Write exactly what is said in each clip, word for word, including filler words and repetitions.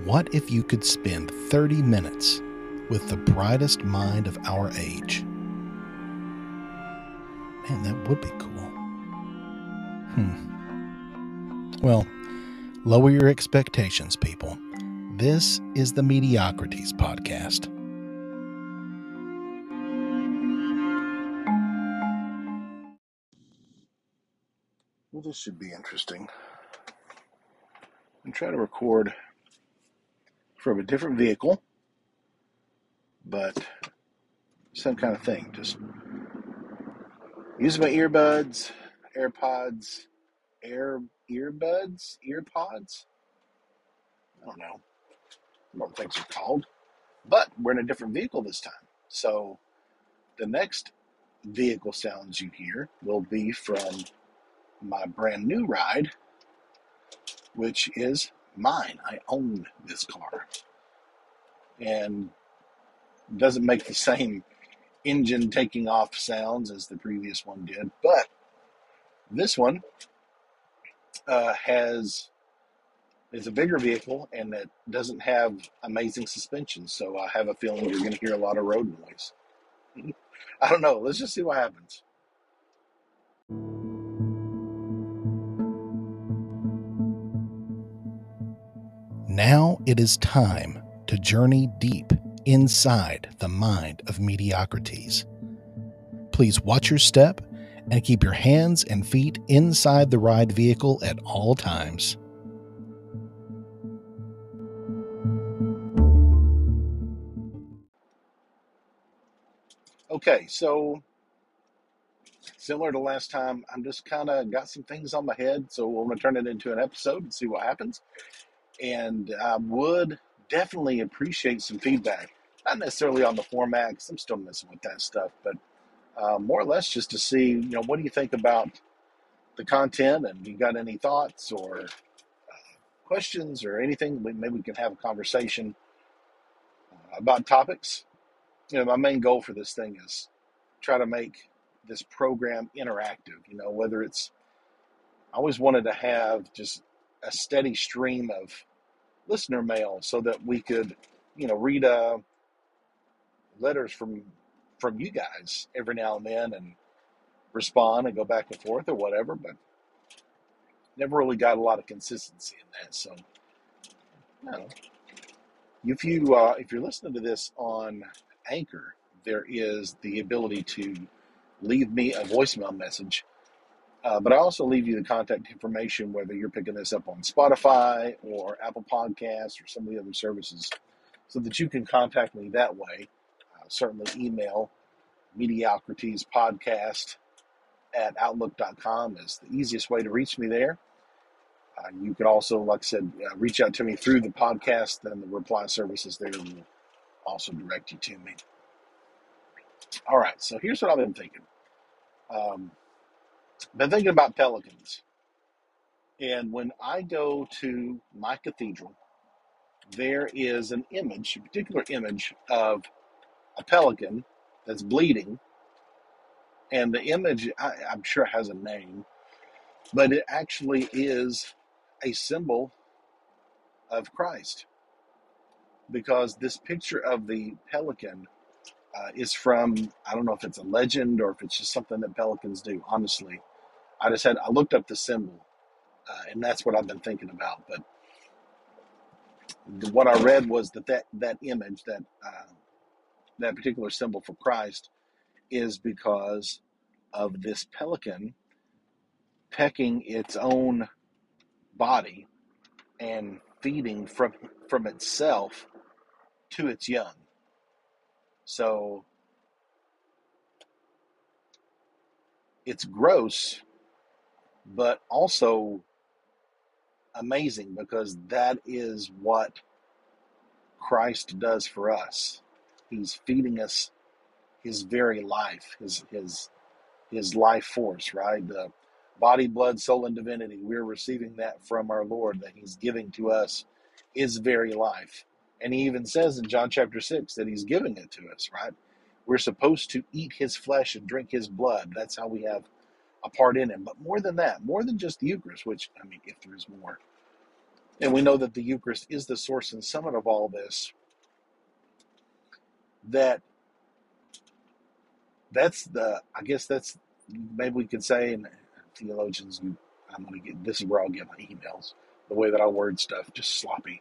What if you could spend thirty minutes with the brightest mind of our age? Man, that would be cool. Hmm. Well, lower your expectations, people. This is the Mediocrities Podcast. Well, this should be interesting. I'm trying to record from a different vehicle, but some kind of thing. Just using my earbuds, AirPods, Air earbuds, earpods. I don't know. I don't know what things are called. But we're in a different vehicle this time. So the next vehicle sounds you hear will be from my brand new ride, which is mine. I own this car. And it doesn't make the same engine taking off sounds as the previous one did. But this one uh, has is a bigger vehicle, and it doesn't have amazing suspension. So I have a feeling you're going to hear a lot of road noise. I don't know. Let's just see what happens. Now it is time to journey deep inside the mind of mediocrities. Please watch your step and keep your hands and feet inside the ride vehicle at all times. Okay, so similar to last time, I'm just kind of got some things on my head, so we're going to turn it into an episode and see what happens. And I would definitely appreciate some feedback. Not necessarily on the format, because I'm still messing with that stuff, but uh, more or less just to see, you know, what do you think about the content, and you got any thoughts or uh, questions or anything? Maybe we can have a conversation uh, about topics. You know, my main goal for this thing is try to make this program interactive. You know, whether it's, I always wanted to have just a steady stream of listener mail so that we could, you know, read uh, letters from from you guys every now and then and respond and go back and forth or whatever, but never really got a lot of consistency in that. So, you know, if you uh, if you're listening to this on Anchor, there is the ability to leave me a voicemail message. Uh, but I also leave you the contact information, whether you're picking this up on Spotify or Apple Podcasts or some of the other services, so that you can contact me that way. Uh, certainly email mediocritiespodcast at outlook dot com is the easiest way to reach me there. Uh, you could also, like I said, uh, reach out to me through the podcast, and the reply services there will also direct you to me. All right, so here's what I've been thinking. Um, been thinking about pelicans. And when I go to my cathedral, there is an image, a particular image of a pelican that's bleeding. And the image, I, I'm sure, has a name, but it actually is a symbol of Christ. Because this picture of the pelican uh, is from, I don't know if it's a legend or if it's just something that pelicans do. Honestly, I just had, I looked up the symbol, uh, and that's what I've been thinking about. But what I read was that that, that image, that uh, that particular symbol for Christ, is because of this pelican pecking its own body and feeding from from itself to its young. So it's gross, but also amazing, because that is what Christ does for us. He's feeding us his very life, his his his life force, right? The body, blood, soul, and divinity. We're receiving that from our Lord, that he's giving to us his very life. And he even says in John chapter six that he's giving it to us, right? We're supposed to eat his flesh and drink his blood. That's how we have a part in him. But more than that, more than just the Eucharist, which, I mean, if there is more, and we know that the Eucharist is the source and summit of all this, that that's the, I guess that's, maybe we could say, and theologians, I'm going to get, this is where I'll get my emails, the way that I word stuff, just sloppy.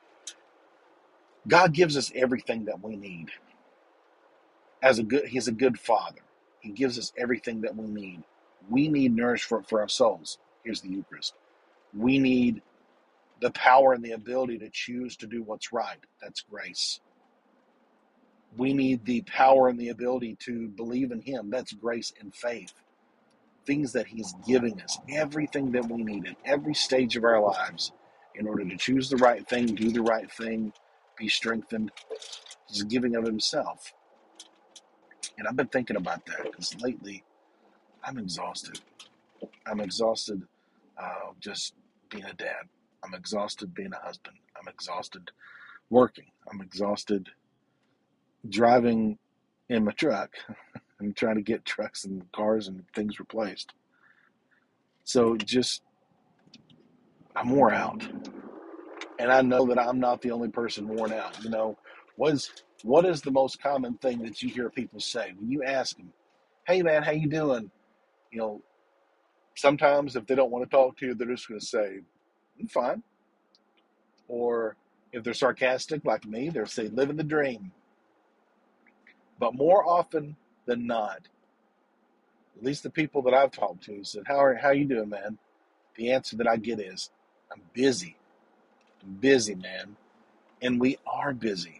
God gives us everything that we need. As a good, He's a good Father. He gives us everything that we need. We need nourishment for our souls. Here's the Eucharist. We need the power and the ability to choose to do what's right. That's grace. We need the power and the ability to believe in Him. That's grace and faith. Things that He's giving us, everything that we need at every stage of our lives in order to choose the right thing, do the right thing, be strengthened. He's giving of Himself. And I've been thinking about that because lately I'm exhausted. I'm exhausted uh, just being a dad. I'm exhausted being a husband. I'm exhausted working. I'm exhausted driving in my truck and trying to get trucks and cars and things replaced. So just, I'm wore out. And I know that I'm not the only person worn out. You know, what is, what is the most common thing that you hear people say when you ask them, hey man, how you doing? You know, sometimes if they don't want to talk to you, they're just going to say, I'm fine. Or if they're sarcastic like me, they'll say, living the dream. But more often than not, at least the people that I've talked to said, how are how you doing, man? The answer that I get is, I'm busy. I'm busy, man. And we are busy.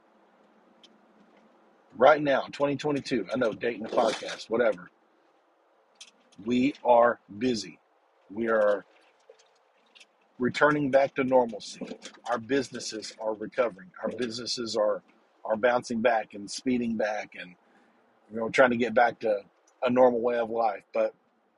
Right now, twenty twenty-two, I know, dating the podcast, whatever. We are busy. We are returning back to normalcy. Our businesses are recovering. Our businesses are are bouncing back and speeding back, and you know, trying to get back to a normal way of life. But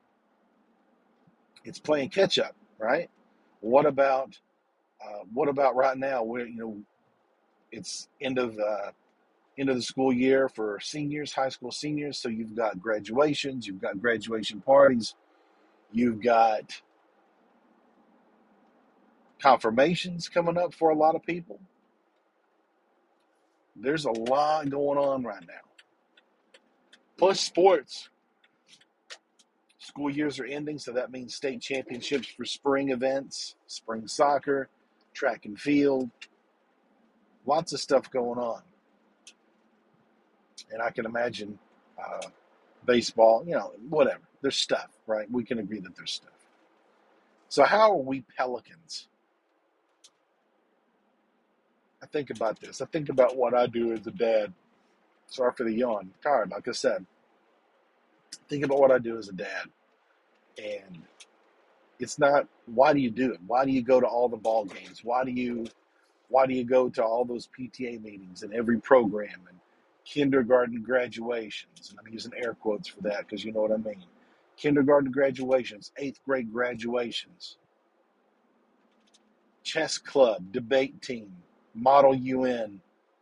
it's playing catch up, right? What about uh, what about right now? Where you know it's end of uh, end of the school year for seniors, high school seniors. So you've got graduations, you've got graduation parties, you've got confirmations coming up for a lot of people. There's a lot going on right now. Plus sports. School years are ending, so that means state championships for spring events, spring soccer, track and field. Lots of stuff going on. And I can imagine uh, baseball, you know, whatever. There's stuff, right? We can agree that there's stuff. So how are we Pelicans? I think about this. I think about what I do as a dad. Sorry for the yawn. I'm tired, like I said. Think about what I do as a dad. And it's not, why do you do it? Why do you go to all the ball games? Why do you why do you go to all those P T A meetings and every program and kindergarten graduations? And I'm using air quotes for that because you know what I mean. Kindergarten graduations, eighth grade graduations, chess club, debate team, model U N,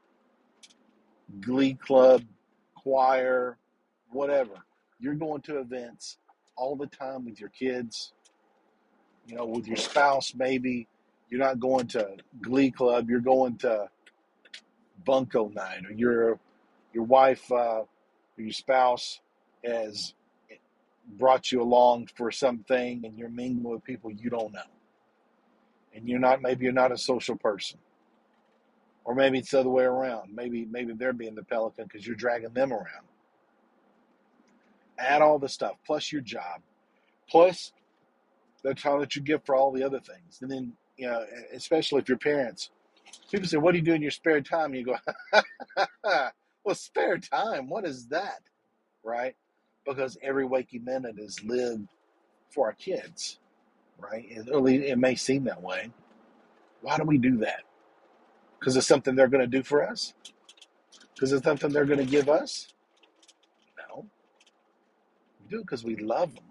glee club, choir, whatever. You're going to events all the time with your kids, you know, with your spouse maybe. You're not going to glee club, you're going to bunco night, or your your wife uh, or your spouse has brought you along for something and you're mingling with people you don't know. And you're not, maybe you're not a social person. Or maybe it's the other way around. Maybe maybe they're being the pelican because you're dragging them around. Add all the stuff, plus your job, plus the time that you give for all the other things. And then, you know, especially if you're parents, people say, what do you do in your spare time? And you go, well, spare time, what is that? Right? Because every waking minute is lived for our kids, right? It, it may seem that way. Why do we do that? Because it's something they're going to do for us? Because it's something they're going to give us? No. We do it because we love them.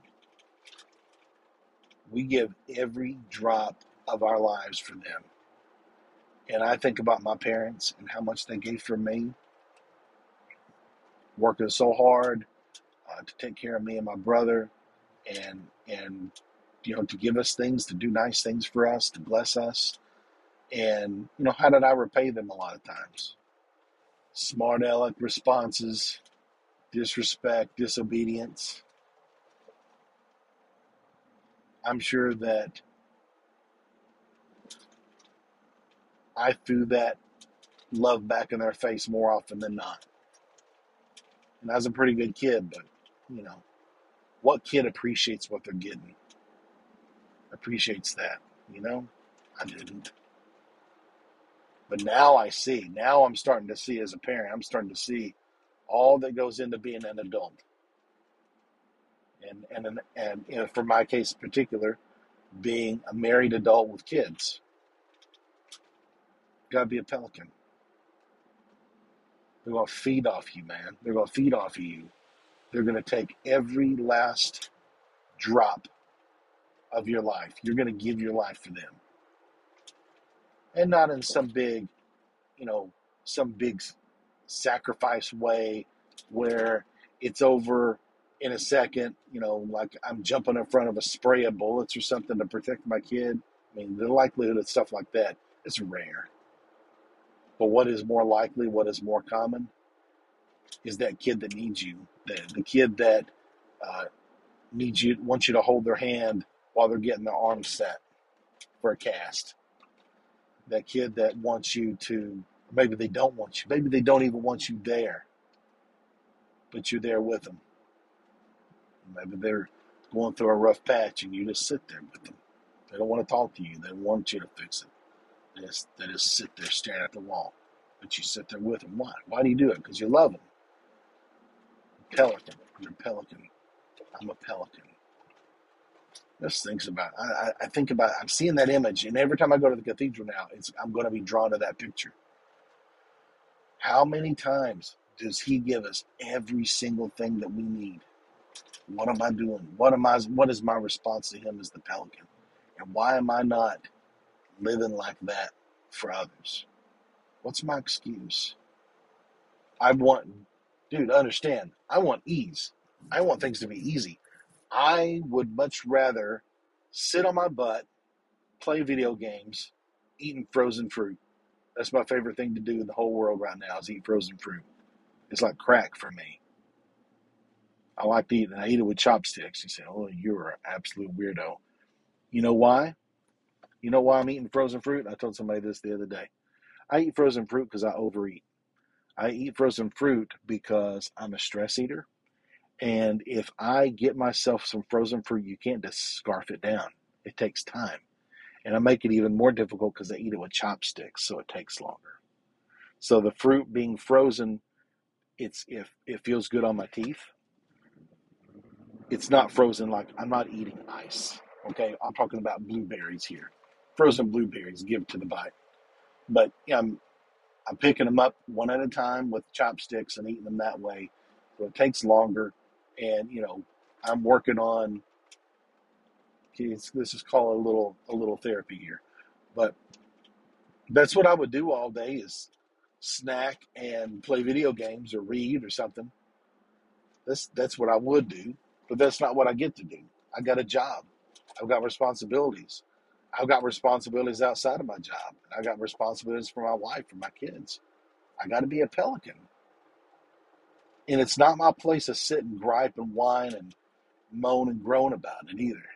We give every drop of our lives for them. And I think about my parents and how much they gave for me, working so hard uh, to take care of me and my brother, and and you know, to give us things, to do nice things for us, to bless us, And, you know, how did I repay them a lot of times? Smart aleck responses, disrespect, disobedience. I'm sure that I threw that love back in their face more often than not. And I was a pretty good kid, but, you know, what kid appreciates what they're getting? Appreciates that, you know? I didn't. But now I see. Now I'm starting to see as a parent, I'm starting to see all that goes into being an adult. And and and you know, for my case in particular, being a married adult with kids, gotta be a pelican. They're gonna feed off you, man. They're gonna feed off of you. They're gonna take every last drop of your life. You're gonna give your life for them, and not in some big, you know, some big sacrifice way where it's over in a second. You know, like I'm jumping in front of a spray of bullets or something to protect my kid. I mean, the likelihood of stuff like that is rare. But what is more likely, what is more common, is that kid that needs you, the, the kid that uh, needs you, wants you to hold their hand while they're getting their arms set for a cast. That kid that wants you to, maybe they don't want you, maybe they don't even want you there, but you're there with them. Maybe they're going through a rough patch and you just sit there with them. They don't want to talk to you. They want you to fix it. They just, they just sit there staring at the wall. But you sit there with them. Why? Why do you do it? Because you love them. Pelican. You're a pelican. I'm a pelican. Just thinks about it. I, I think about it. I'm seeing that image, and every time I go to the cathedral now, it's I'm going to be drawn to that picture. How many times does he give us every single thing that we need? What am I doing? What am I? What is my response to him as the pelican? And why am I not living like that for others? What's my excuse? I want, dude, understand. I want ease. I want things to be easy. I would much rather sit on my butt, play video games, eating frozen fruit. That's my favorite thing to do in the whole world right now is eat frozen fruit. It's like crack for me. I like to eat it, and I eat it with chopsticks. You say, oh, you're an absolute weirdo. You know why? You know why I'm eating frozen fruit? I told somebody this the other day. I eat frozen fruit because I overeat. I eat frozen fruit because I'm a stress eater. And if I get myself some frozen fruit, you can't just scarf it down. It takes time. And I make it even more difficult because I eat it with chopsticks, so it takes longer. So the fruit being frozen, it's if it feels good on my teeth. It's not frozen like I'm not eating ice. Okay, I'm talking about blueberries here. Frozen blueberries give to the bite. But yeah, I'm I'm picking them up one at a time with chopsticks and eating them that way. So it takes longer. And, you know, I'm working on, it's, this is called a little, a little therapy here. But that's what I would do all day is snack and play video games or read or something. That's, that's what I would do. But that's not what I get to do. I got a job. I've got responsibilities. I've got responsibilities outside of my job. I got responsibilities for my wife, for my kids. I got to be a pelican. And it's not my place to sit and gripe and whine and moan and groan about it either.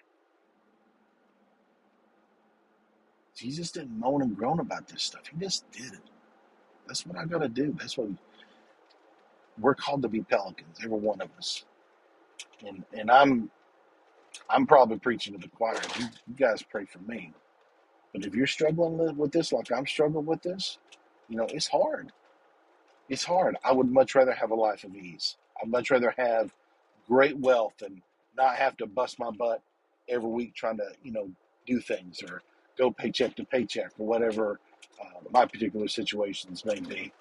Jesus didn't moan and groan about this stuff. He just did it. That's what I got to do. That's what we, we're called to be pelicans, every one of us. And and I'm I'm probably preaching to the choir. You, you guys pray for me. But if you're struggling with this like I'm struggling with this, you know, it's hard. It's hard. I would much rather have a life of ease. I'd much rather have great wealth and not have to bust my butt every week trying to, you know, do things or go paycheck to paycheck or whatever uh, my particular situations may be.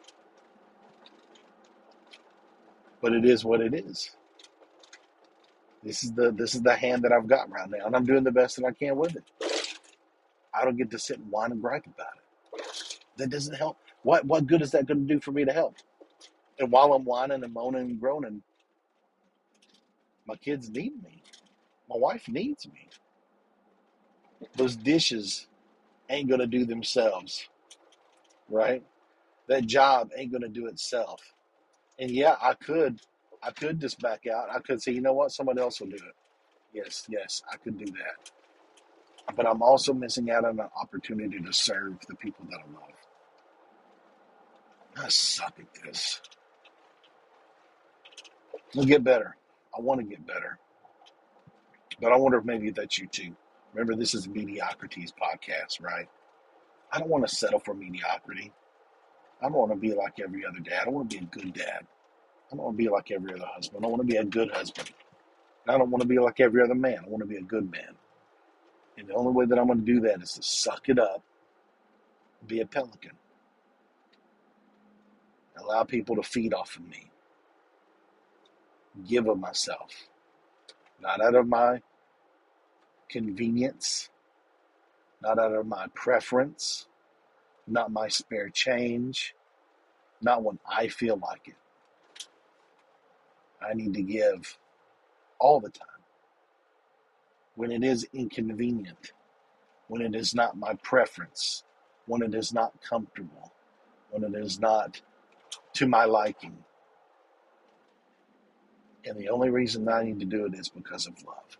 But it is what it is. This is the this is the hand that I've got right now, and I'm doing the best that I can with it. I don't get to sit and whine and gripe about it. That doesn't help. What what good is that going to do for me to help? And while I'm whining and moaning and groaning, my kids need me. My wife needs me. Those dishes ain't going to do themselves, right? That job ain't going to do itself. And yeah, I could, I could just back out. I could say, you know what, somebody else will do it. Yes, yes, I could do that. But I'm also missing out on an opportunity to serve the people that I love. I suck at this. I'll get better. I want to get better. But I wonder if maybe that's you too. Remember, this is a mediocrities podcast, right? I don't want to settle for mediocrity. I don't want to be like every other dad. I want to be a good dad. I don't want to be like every other husband. I want to be a good husband. I don't want to be like every other man. I want to be a good man. And the only way that I'm going to do that is to suck it up, be a pelican, allow people to feed off of me, give of myself, not out of my convenience, not out of my preference, not my spare change, not when I feel like it. I need to give all the time. When it is inconvenient, when it is not my preference, when it is not comfortable, when it is not to my liking. And the only reason I need to do it is because of love.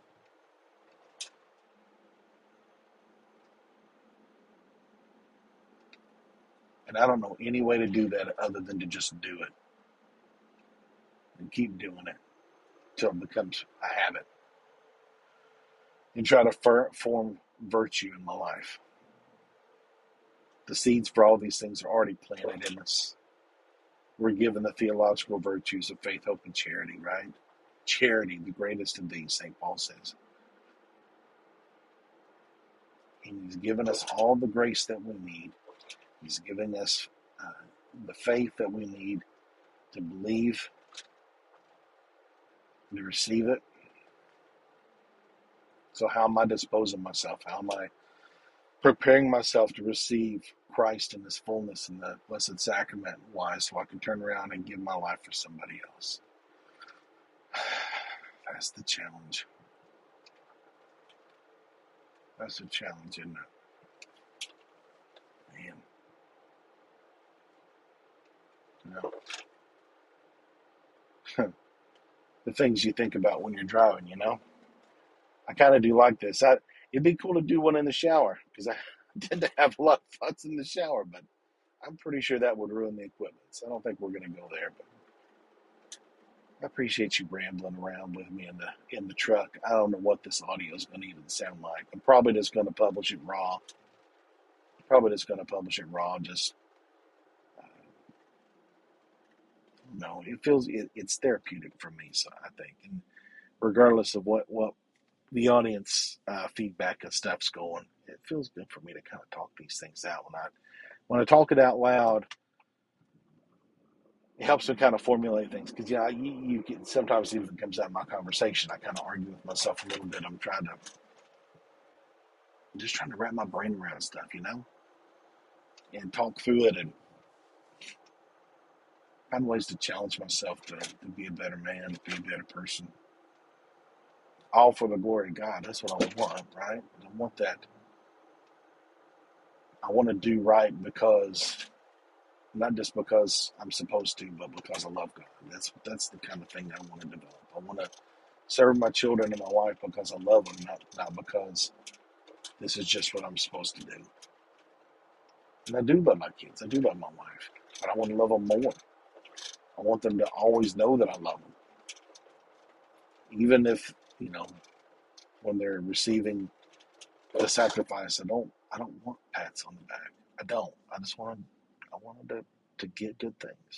And I don't know any way to do that other than to just do it and keep doing it until it becomes a habit and try to form virtue in my life. The seeds for all these things are already planted in us. We're given the theological virtues of faith, hope, and charity, right? Charity, the greatest of these, Saint Paul says. And he's given us all the grace that we need. He's giving us uh, the faith that we need to believe, to receive it. So how am I disposing myself? How am I preparing myself to receive Christ in his fullness in the Blessed Sacrament? Why? So I can turn around and give my life for somebody else. That's the challenge. That's the challenge, isn't it? Man. You know, the things you think about when you're driving, you know? I kind of do like this. I, it'd be cool to do one in the shower because I tend to have a lot of thoughts in the shower, but I'm pretty sure that would ruin the equipment. So I don't think we're going to go there. But I appreciate you rambling around with me in the in the truck. I don't know what this audio is going to even sound like. I'm probably just going to publish it raw. Probably just going to publish it raw. Just uh, no, it feels it, it's therapeutic for me. So I think, and regardless of what what the audience uh, feedback and stuff's going, it feels good for me to kind of talk these things out. When I when I talk it out loud, it helps me kind of formulate things because yeah, you, you can sometimes even comes out in my conversation. I kind of argue with myself a little bit. I'm trying to I'm just trying to wrap my brain around stuff, you know, and talk through it and find ways to challenge myself to, to be a better man, to be a better person. All for the glory of God. That's what I want, right? I want that. I want to do right because not just because I'm supposed to, but because I love God. That's that's the kind of thing that I want to develop. I want to serve my children and my wife because I love them, not not because this is just what I'm supposed to do. And I do love my kids. I do love my wife, but I want to love them more. I want them to always know that I love them, even if you know when they're receiving the sacrifice. I don't I don't want pats on the back. I don't. I just want I wanted to to get good things.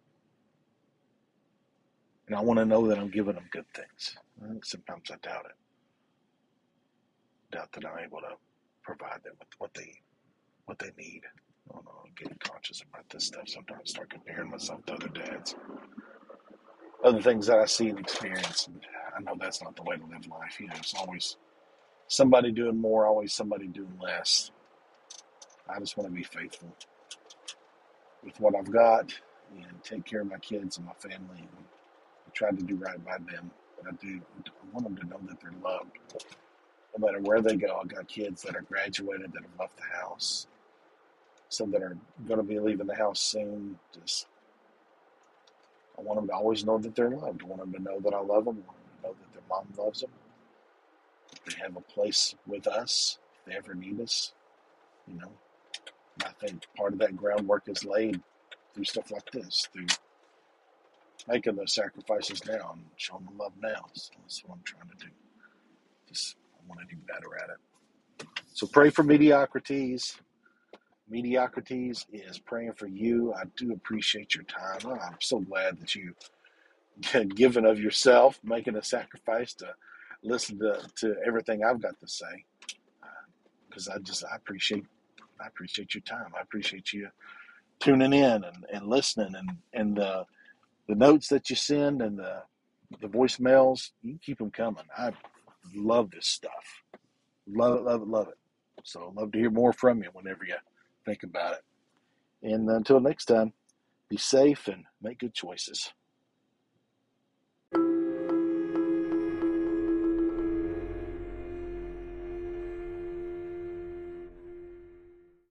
And I want to know that I'm giving them good things. And sometimes I doubt it. Doubt that I'm able to provide them with what they what they need. I don't know, I'm getting conscious about this stuff. Sometimes I start comparing myself to other dads. Other things that I see and experience. And I know that's not the way to live life. You know, it's always somebody doing more, always somebody doing less. I just want to be faithful with what I've got and take care of my kids and my family and I try to do right by them. But I do I want them to know that they're loved. no matter where they go. I got kids that are graduated that have left the house, some that are going to be leaving the house soon. Just, I want them to always know that they're loved. I want them to know that I love them. I want them to know that their mom loves them. They have a place with us if they ever need us, you know. And I think part of that groundwork is laid through stuff like this, through making those sacrifices now and showing the love now. So that's what I'm trying to do. Just I want to do better at it. So pray for mediocrities. Mediocrities is praying for you. I do appreciate your time. Oh, I'm so glad that you given of yourself, making a sacrifice to listen to, to everything I've got to say. Because uh, I just I appreciate I appreciate your time. I appreciate you tuning in and, and listening and and the the notes that you send and the the voicemails. You keep them coming. I love this stuff. Love it, love it, love it. So I'd love to hear more from you whenever you think about it. And until next time, be safe and make good choices.